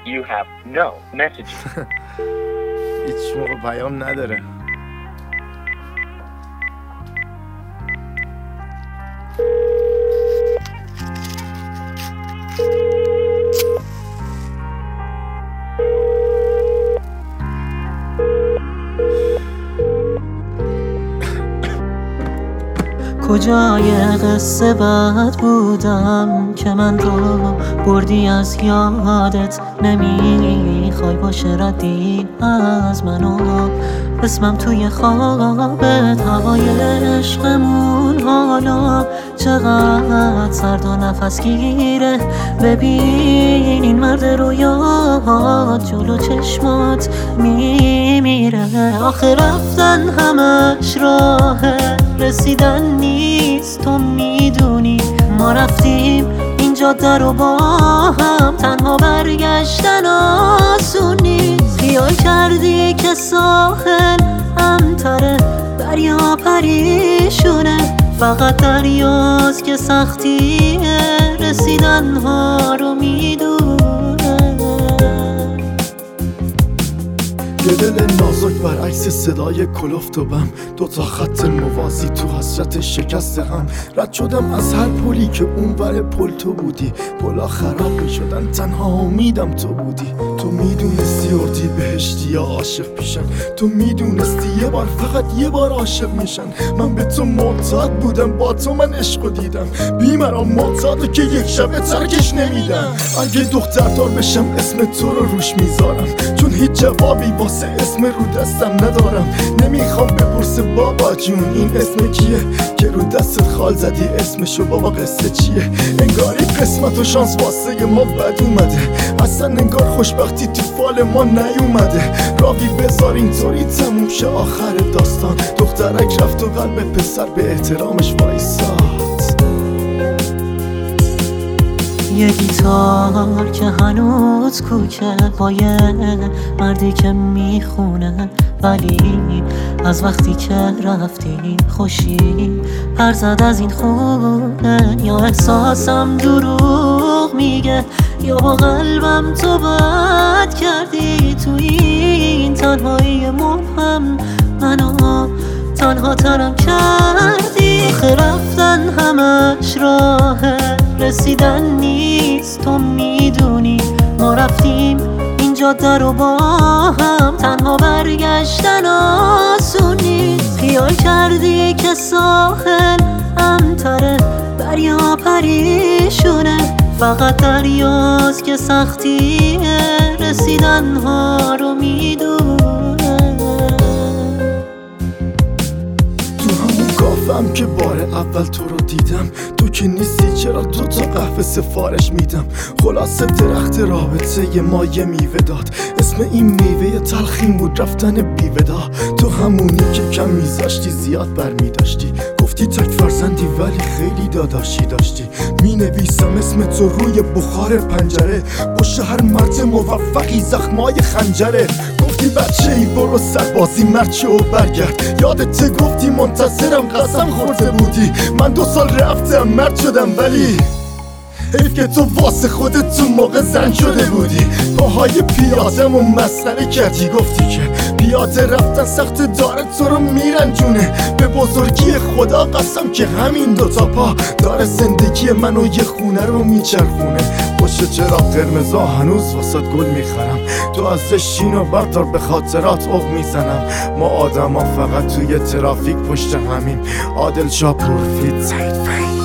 You have no messages. هیچ موقع پیام نداره. کجای قصه بد بودم که من رو بردی از یادت؟ نمیخوای باشه ردی از منو، اسمم توی خوابت. هوای عشقمون حالا چقدر سرد و نفس گیره. ببین این مرد رویات جلو چشمات میمیره. آخه رفتن همش راه رسیدن نیست، تو میدونی. ما رفتیم این جاده رو با هم، تنها برگشتن آسون نیست. خیال کردی که ساحل امتره، دریا پریشونه. فقط دریاست که سختی رسیدن ها رو میدونه. یه دل نازک برعکس صدای کلفت و بم، دوتا خط موازی تو حسرت شکست هم. رد شدم از هر پلی که اونور پل تو بودی. پلا خراب میشدن تنها امیدم تو بودی. تو میدونستی اردی بهشتی یا عاشق پیشن، تو میدونستی یه بار فقط یه بار عاشق میشن. من به تو معتاد بودم، با تو من عشقو دیدم. بیمرام معتادو که یک شبه ترکش نمیدم. اگه دختردار بشم اسم تو رو روش میذارم، چون هیچ جوابی واسه اسم رو دستم ندارم. نمیخوام بپرسه بابا جون این اسم کیه، که رو دستت خال زدی اسمشو بابا قصه چیه. انگاری قسمت و شانس واسه ما بد اومده، اصلا انگار خوشبختی تو فال ما نیومده. راوی بذار اینطوری تموم شه آخر داستان. دخترک رفت و قلب پسر به احترامش وایساد. یه گیتار که هنوز کوکه با یه مردی که میخونه، ولی از وقتی که رفتی خوشی پر زد از این خونه. یا احساسم دروغ میگه یا با قلبم تو بد کردی. تو این تنهایی مبهم منو تنها ترم کردی. آخه رفتن همش راه رسیدن نیست، تو میدونی. ما رفتیم این جاده رو با هم، تنها برگشتن آسون نیست. خیال کردی که ساحل امتره، دریا پریشونه. فقط دریاست که سختی رسیدن ها رو میدونه. کافم که بار اول تو رو دیدم، تو که نیستی چرا تو تا قهوه سفارش میدم. خلاصه درخت رابطه ما یه میوه داد، اسم این میوه تلخیم بود رفتن بیودا. تو همونی که کم میذاشتی زیاد برمیداشتی، گفتی تک فرزندی ولی خیلی داداشی داشتی. مینویسم اسم تو روی بخار پنجره، پشت هر مرد موفقی زخمای خنجره. گفتی بچه ای برو سربازی مرد شو و برگرد، یادت گفتی منتظرم قسم خورده بودی. من 2 سال رفتم مرد شدم ولی حیف که تو واسه خودت تو موقع زن شده بودی. پاهای پیادم و مسخره کردی، گفتی که پیاده رفتن سخت داره تو رو میرنجونه. به بزرگی خدا قسم که همین 2 تا پا داره زندگی منو یه خونه رو میچرخونه. پشت چراغ قرمزا هنوز واسه گل میخرم، تو از شینو بردار به خاطرات اوق میزنم. ما آدما فقط توی ترافیک پشت همیم. عادل شاه پورفید سعید